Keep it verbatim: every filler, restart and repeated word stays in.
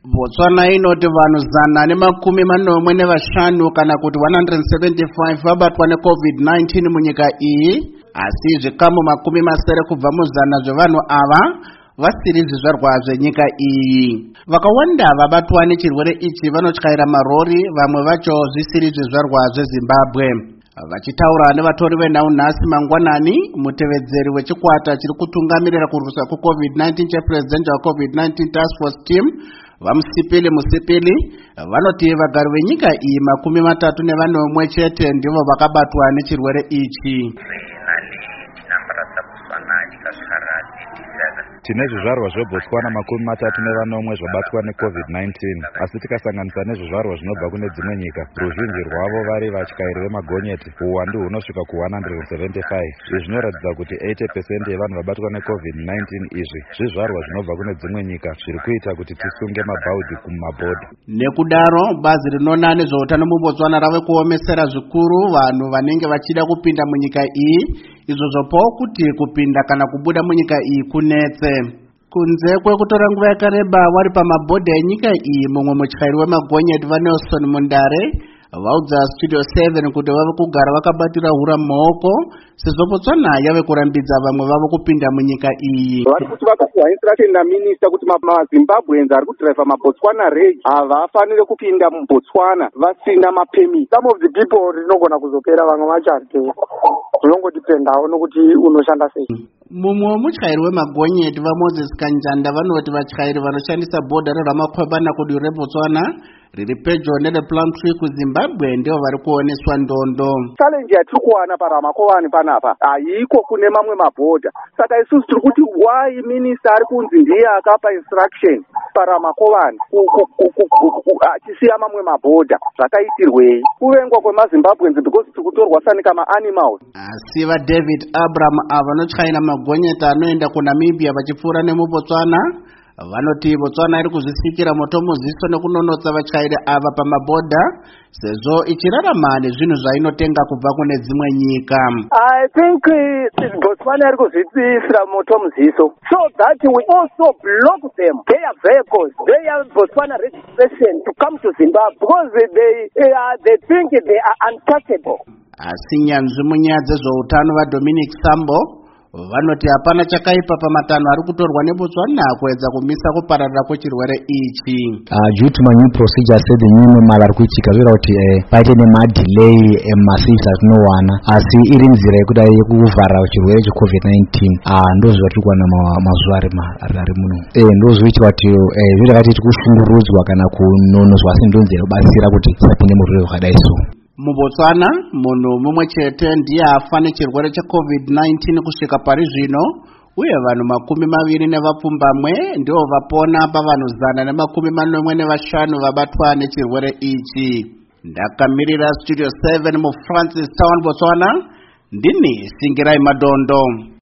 Botswana inoti vanhu zana nemakumi manomwe nevashanu kana kuti one hundred seventy-five vabatwa necovid nineteen munyika iyi, asi zvikamu makumi masere kubva muzana zvevanhu ava vasiri zvizvarwa zvenyika iyi. Vakawanda vabatwa nechirwere ichi vanotyaira marori, vamwe vacho zvisiri zvizvarwa zveZimbabwe. Vachitaura nevatori venhau-nhasi mangwanani, mutevedzeri wechikwata chiri kutungamirira kurwisa kucovid nineteen chepresident wacovid nineteen task force team vamusipili musipili vanoti vagari venyika iyi makumi matatu nevanomwe chete ndivo vakabatwa nechirwere ichi. Tine zvizvarwa zveBotswana makumi matatu nevanomwe zvabatwa necovid nineteen, asi tikasanganisa nezvizvarwa zvinobva kune dzimwe nyika, ruzhinji rwavo vari vatyairi vemagonyeti, uwandu hunosvika ku one hundred seventy-five. Izvi zvinoratidza kuti eighty percent yevanhu vabatwa necovid nineteen izvi zvizvarwa zvinobva kune dzimwe nyika, zviri kuita kuti tisunge mabhaudhi kumabhodha. Nekudaro bazi rinoona nezveutano muBotswana rave kuomesera zvikuru vanhu vanenge vachida kupinda munyika iyi, izvo zvopawo kuti kupinda kana kubuda munyika iyi kunetse. Kunze kwekutora nguva yakareba wari pamabhodha enyika iyi, mumwe mutyairi wemagonyeti vaNelson Mundare vaudza Studio seven kuti vave kugara vakabatira hura mumaoko sezvo Botswana yave kurambidza vamwe vavo kupinda munyika iyi. Vari kuti vakapiwa instruction naminista kuti maZimbabweans ari kudriva maBotswana rage havafanire kupinda muBotswana vasina mapemiti. Some of the people rinogona kuzopera, vamwe vacho haritewo, zvinongotipendawo nokuti unoshanda sei. Mumwe mutyairi wemagonyeti vaMoses Kanjanda vanoti vatyairi vanoshandisa bhodha reRamakwebana kudiro reBotswana riri pedyo nerePlumtree kuZimbabwe ndivo vari kuoneswa ndondo. Challenge yatiri kuwana paRamakwebana panapa haiko kune mamwe mabhodha. Saka isusu tiri kuti why minister ari kunzi ndiye akapa instruction paRamakwebana achisiya mamwe mabhodha, zvakaitirwei? Kuvengwa kwemaZimbabweans because tiri kutorwa sanika maanimals. Asi vaDavid Abraham ava vanotyaira magonyeti anoenda kuNamibia vachipfuura nemuBotswana vanoti Botswana iri kuzvisikira moto muziso nekunonotsa vatyairi ava pamabhodha sezvo ichirarama nezvinhu zvainotenga kubva kune dzimwe nyika. I think uh, Botswana iri kuzvisira moto muziso so that we also block them their vehicles, their Botswana registration to come to Zimbabwe because they uh, they think they are untouchable. Asi nyanzvi munyaya dzezveutano vaDominic Sambo vanoti hapana chakaipa pamatanho ari kutorwa neBotswana kuedza kumisa kupararira kwechirwere ichi. Uh, due to my new procedures the new normal ari kuitika zvira kuti eh, paite nemadelay emasisi atinowana, asi iri nzira yekuda yekuvhara chirwere checovid nineteen uh, ndozvatiri kuwana mazuva ari muno. Eh, ndozvoitwa kuti eh, zvirakati tikushungurudzwa kana kunonoswa, asi ndonzira kubatsira kuti tisapinde murwere wakadai so. MuBotswana munhu mumwe chete ndiye afa nechirwere checovid nineteen kusvika pari zvino, uye vanhu makumi maviri nevapfumbamwe ndivo vapona pavanhu zana nemakumi manomwe nevashanu vabatwa nechirwere ichi. Ndakamirira Studio seven muFrancis Town, Botswana, ndini Singirai Madondo.